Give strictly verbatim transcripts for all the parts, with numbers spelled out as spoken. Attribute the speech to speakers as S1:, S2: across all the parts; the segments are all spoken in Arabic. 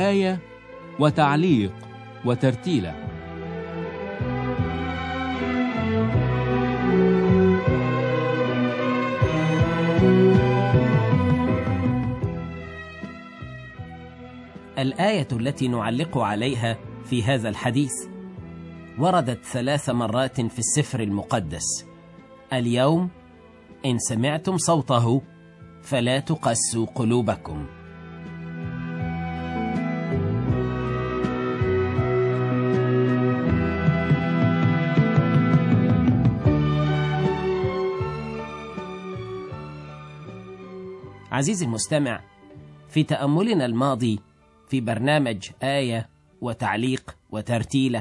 S1: آية وتعليق وترتيلة.
S2: الآية التي نعلق عليها في هذا الحديث وردت ثلاث مرات في السفر المقدس: اليوم إن سمعتم صوته فلا تقسوا قلوبكم. عزيزي المستمع، في تأملنا الماضي في برنامج آية وتعليق وترتيلة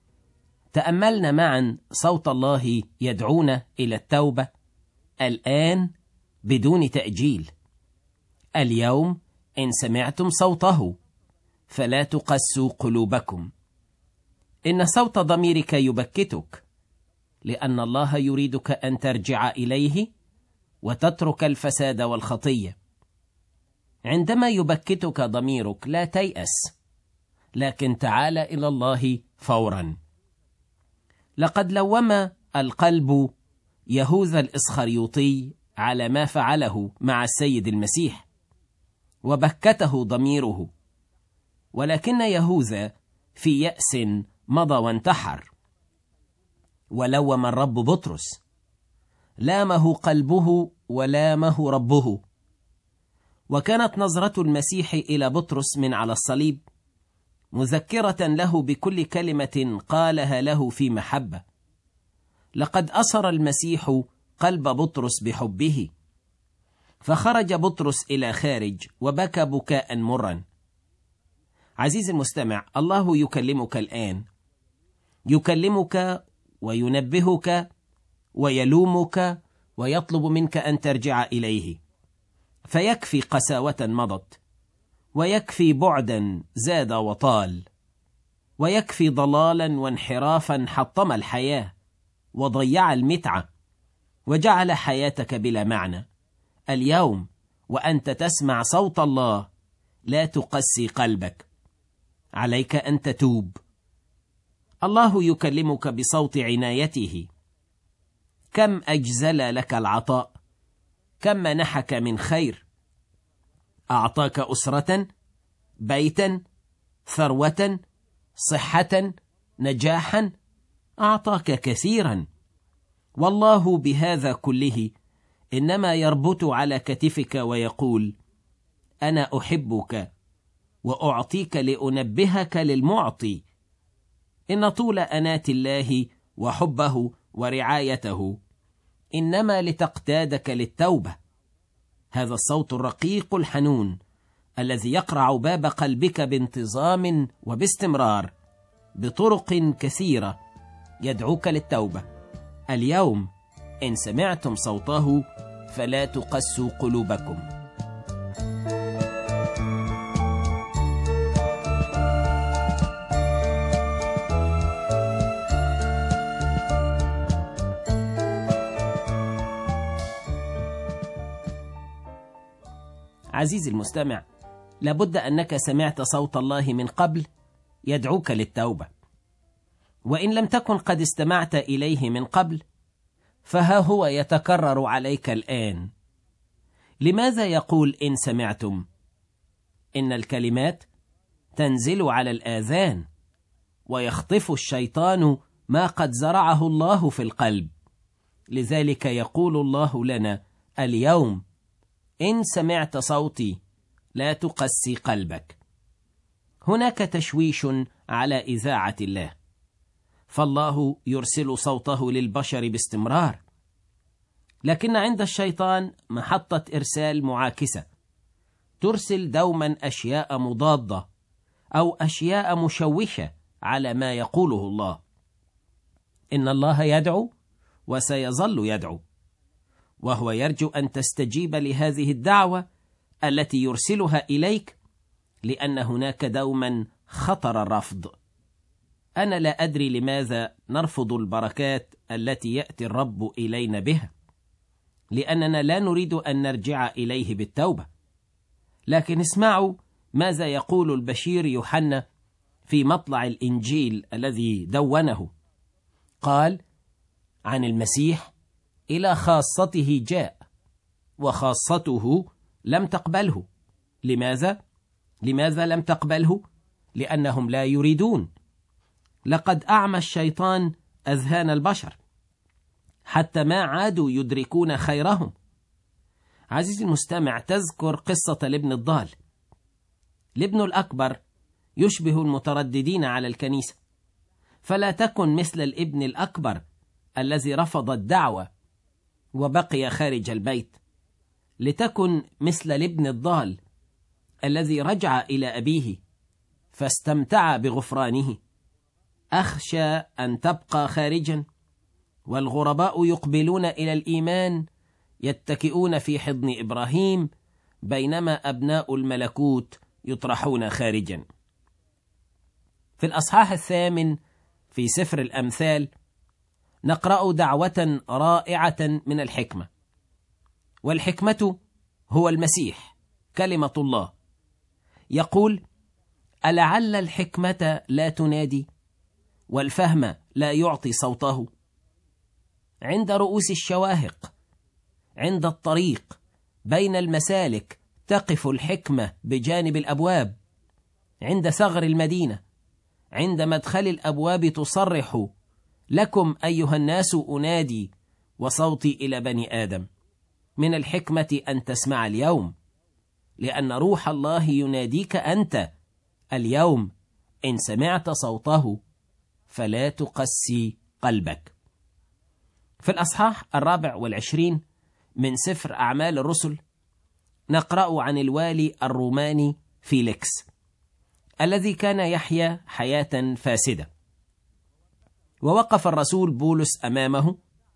S2: تأملنا معا صوت الله يدعونا إلى التوبة الآن بدون تأجيل. اليوم إن سمعتم صوته فلا تقسوا قلوبكم. إن صوت ضميرك يبكتك، لأن الله يريدك أن ترجع إليه وتترك الفساد والخطية. عندما يبكتك ضميرك لا تيأس، لكن تعال إلى الله فورا. لقد لوم القلب يهوذا الإسخريوطي على ما فعله مع السيد المسيح، وبكته ضميره، ولكن يهوذا في يأس مضى وانتحر. ولوم الرب بطرس، لامه قلبه ولامه ربه. وكانت نظرة المسيح إلى بطرس من على الصليب مذكرة له بكل كلمة قالها له في محبة. لقد أسر المسيح قلب بطرس بحبه، فخرج بطرس إلى خارج وبكى بكاء مرا. عزيزي المستمع، الله يكلمك الآن، يكلمك وينبهك ويلومك ويطلب منك أن ترجع إليه. فيكفي قساوة مضت، ويكفي بعدا زاد وطال، ويكفي ضلالا وانحرافا حطم الحياة وضيع المتعة وجعل حياتك بلا معنى. اليوم وأنت تسمع صوت الله لا تقسي قلبك، عليك أن تتوب. الله يكلمك بصوت عنايته. كم أجزل لك العطاء، كم منحك من خير. أعطاك أسرة، بيتا، ثروة، صحة، نجاحا. أعطاك كثيرا، والله بهذا كله إنما يربط على كتفك ويقول: أنا أحبك وأعطيك لأنبهك للمعطي. إن طول أنات الله وحبه ورعايته إنما لتقتادك للتوبة. هذا الصوت الرقيق الحنون الذي يقرع باب قلبك بانتظام وباستمرار بطرق كثيرة يدعوك للتوبة. اليوم إن سمعتم صوته فلا تقسوا قلوبكم. عزيزي المستمع، لابد أنك سمعت صوت الله من قبل يدعوك للتوبة، وإن لم تكن قد استمعت إليه من قبل فها هو يتكرر عليك الآن. لماذا يقول إن سمعتم؟ إن الكلمات تنزل على الآذان، ويخطف الشيطان ما قد زرعه الله في القلب. لذلك يقول الله لنا اليوم: إن سمعت صوتي لا تقسي قلبك. هناك تشويش على إذاعة الله، فالله يرسل صوته للبشر باستمرار، لكن عند الشيطان محطة إرسال معاكسة، ترسل دوما أشياء مضادة أو أشياء مشوشة على ما يقوله الله. إن الله يدعو وسيظل يدعو، وهو يرجو أن تستجيب لهذه الدعوة التي يرسلها إليك، لأن هناك دوما خطر الرفض. أنا لا أدري لماذا نرفض البركات التي يأتي الرب إلينا بها، لأننا لا نريد أن نرجع إليه بالتوبة. لكن اسمعوا ماذا يقول البشير يوحنا في مطلع الإنجيل الذي دونه. قال عن المسيح: إلى خاصته جاء وخاصته لم تقبله. لماذا؟ لماذا لم تقبله؟ لأنهم لا يريدون. لقد أعمى الشيطان أذهان البشر حتى ما عادوا يدركون خيرهم. عزيزي المستمع، تذكر قصة الابن الضال. الابن الأكبر يشبه المترددين على الكنيسة، فلا تكن مثل الابن الأكبر الذي رفض الدعوة وبقي خارج البيت، لتكن مثل الابن الضال الذي رجع إلى أبيه فاستمتع بغفرانه. أخشى أن تبقى خارجا والغرباء يقبلون إلى الإيمان يتكئون في حضن إبراهيم، بينما أبناء الملكوت يطرحون خارجا. في الأصحاح الثامن في سفر الأمثال نقرأ دعوة رائعة من الحكمة، والحكمة هو المسيح كلمة الله. يقول: ألعل الحكمة لا تنادي والفهم لا يعطي صوته؟ عند رؤوس الشواهق، عند الطريق، بين المسالك تقف الحكمة بجانب الأبواب، عند ثغر المدينة، عند مدخل الأبواب تصرح: لكم أيها الناس أنادي وصوتي إلى بني آدم. من الحكمة أن تسمع اليوم، لأن روح الله يناديك أنت اليوم. إن سمعت صوته فلا تقسي قلبك. في الأصحاح الرابع والعشرين من سفر أعمال الرسل نقرأ عن الوالي الروماني فيليكس الذي كان يحيا حياة فاسدة. ووقف الرسول بولس أمامه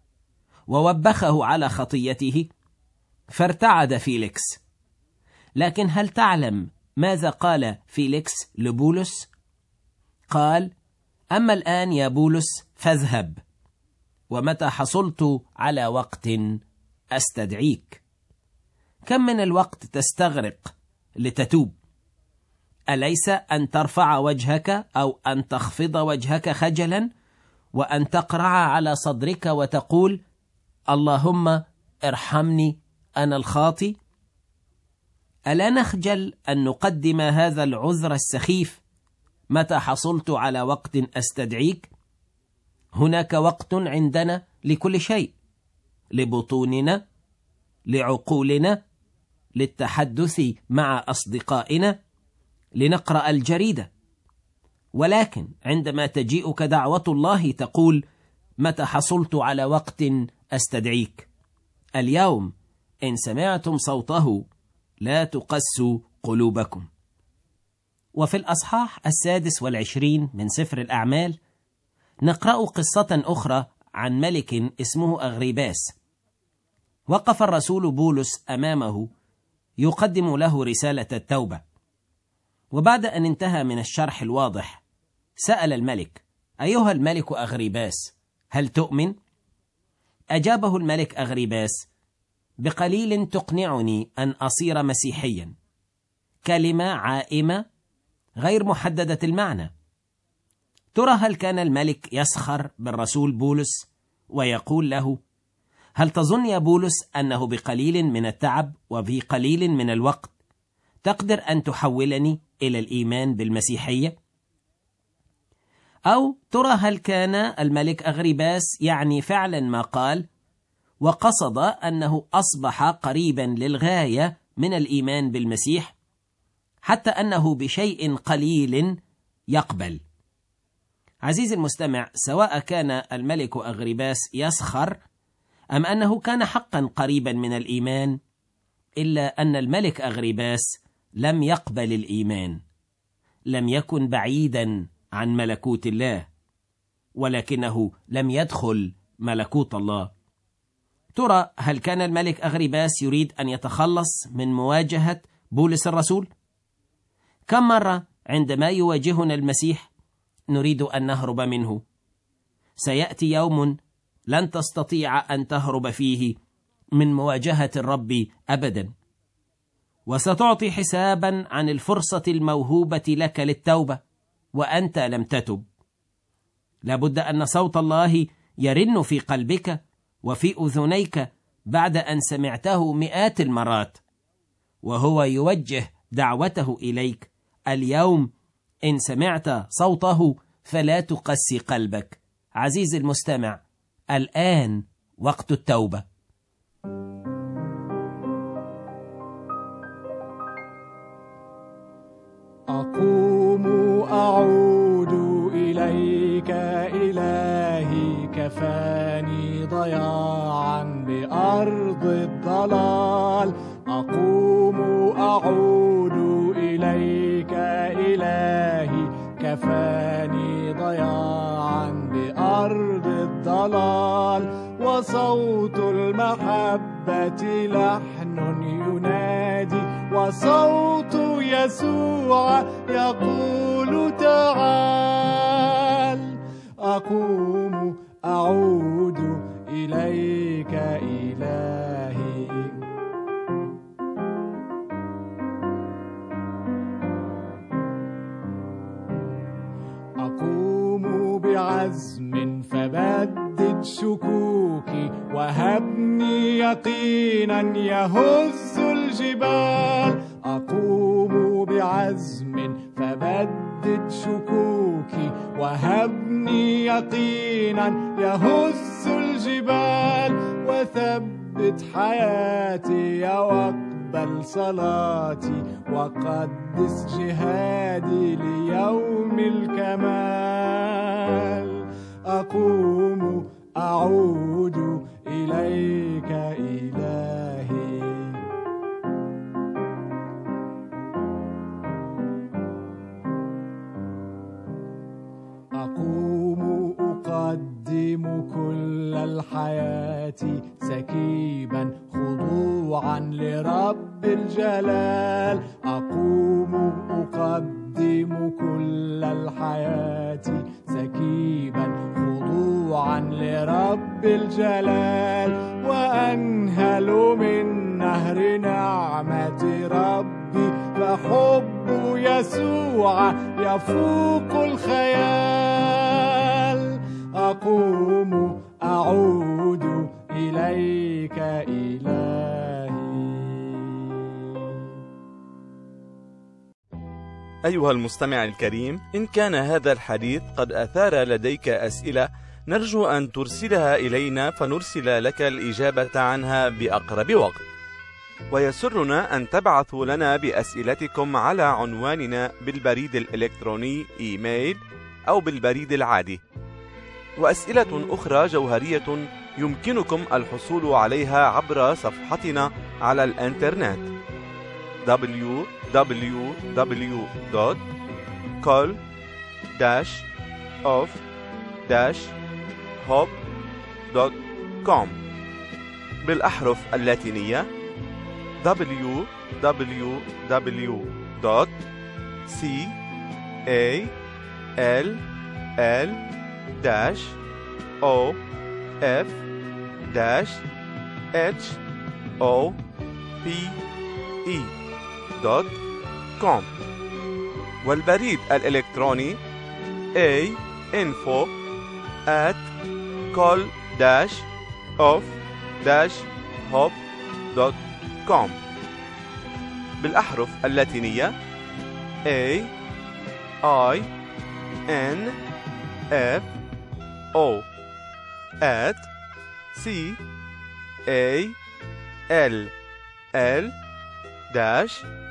S2: ووبخه على خطيته، فارتعد فيليكس. لكن هل تعلم ماذا قال فيليكس لبولس؟ قال: أما الآن يا بولس فاذهب، ومتى حصلت على وقت أستدعيك. كم من الوقت تستغرق لتتوب؟ أليس أن ترفع وجهك أو أن تخفض وجهك خجلا وأن تقرع على صدرك وتقول: اللهم ارحمني أنا الخاطي؟ ألا نخجل أن نقدم هذا العذر السخيف: متى حصلت على وقت أستدعيك؟ هناك وقت عندنا لكل شيء، لبطوننا، لعقولنا، للتحدث مع أصدقائنا، لنقرأ الجريدة. ولكن عندما تجيئك دعوة الله تقول: متى حصلت على وقت أستدعيك؟ اليوم إن سمعتم صوته لا تقسوا قلوبكم. وفي الأصحاح السادس والعشرين من سفر الأعمال نقرأ قصة أخرى عن ملك اسمه أغريباس. وقف الرسول بولس أمامه يقدم له رسالة التوبة، وبعد أن انتهى من الشرح الواضح سأل الملك: أيها الملك أغريباس، هل تؤمن؟ أجابه الملك أغريباس: بقليل تقنعني أن أصير مسيحيا. كلمة عائمة غير محددة المعنى. ترى هل كان الملك يسخر بالرسول بولس ويقول له: هل تظن يا بولس أنه بقليل من التعب وفي قليل من الوقت تقدر أن تحولني إلى الإيمان بالمسيحية؟ أو ترى هل كان الملك أغريباس يعني فعلا ما قال، وقصد أنه أصبح قريبا للغاية من الإيمان بالمسيح، حتى أنه بشيء قليل يقبل؟ عزيزي المستمع، سواء كان الملك أغريباس يسخر أم أنه كان حقا قريبا من الإيمان، إلا أن الملك أغريباس لم يقبل الإيمان، لم يكن بعيدا عن ملكوت الله، ولكنه لم يدخل ملكوت الله. ترى هل كان الملك أغريباس يريد أن يتخلص من مواجهة بولس الرسول؟ كم مرة عندما يواجهنا المسيح نريد أن نهرب منه؟ سيأتي يوم لن تستطيع أن تهرب فيه من مواجهة الرب أبدا. وستعطي حسابا عن الفرصة الموهوبة لك للتوبة وأنت لم تتب. لابد أن صوت الله يرن في قلبك وفي أذنيك بعد أن سمعته مئات المرات، وهو يوجه دعوته إليك اليوم. إن سمعت صوته فلا تقسي قلبك. عزيزي المستمع، الآن وقت التوبة.
S3: أقوم أعود إليك إلهي، كفاني ضياعا بأرض الضلال. أقوم أعود إليك إلهي، كفاني ضياعا بأرض الضلال. وصوت المحبة لحن ينادي، وصوت يسوع يقول تعال. أقوم أعود إليك إلهي. أقوم بعزم فبدد شكوكي، وهبني يقينا يهز الجبال. أقوم بعزم فبدد شكوكي، وهبني يقينا يهز الجبال. وثبت حياتي واقبل صلاتي، وقدس جهادي ليوم الكمال. أقوم أعود إليك إلهي. أقوم أقدم كل الحياة سكيبا خضوعا لرب الجلال. أقوم أقدم كل الحياة سكيبا خضوعا لرب الجلال. وأنهل من نهر نعمة ربي، فحب يسوع يفوق الخيال. أقوم أعود إليك إلهي.
S4: أيها المستمع الكريم، إن كان هذا الحديث قد أثار لديك أسئلة، نرجو أن ترسلها إلينا فنرسل لك الإجابة عنها بأقرب وقت. ويسرنا أن تبعثوا لنا بأسئلتكم على عنواننا بالبريد الإلكتروني إيميل أو بالبريد العادي. وأسئلة أخرى جوهرية يمكنكم الحصول عليها عبر صفحتنا على الإنترنت دبليو دبليو دبليو دوت كول داش أوف داش هوب دوت كوم بالأحرف اللاتينية دبليو دبليو دبليو دوت سي إيه إل إل داش أو إف داش إتش أو بي إي دوت كوم. والبريد الإلكتروني A info at call dash of dash hop دوت كوم بالأحرف اللاتينية A I N F O at C A L L dash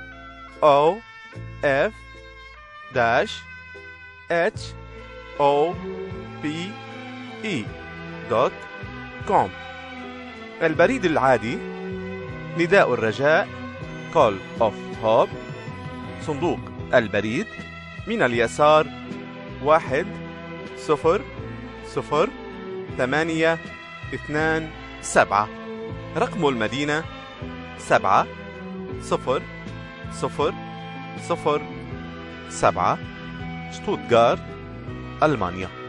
S4: O F dash H O P E دوت كوم. البريد العادي نداء الرجاء Call of Hope، صندوق البريد من اليسار واحد صفر صفر ثمانية اثنان سبعة. رقم المدينة سبعة صفر صفر صفر سبعة، شتوتغارت، ألمانيا.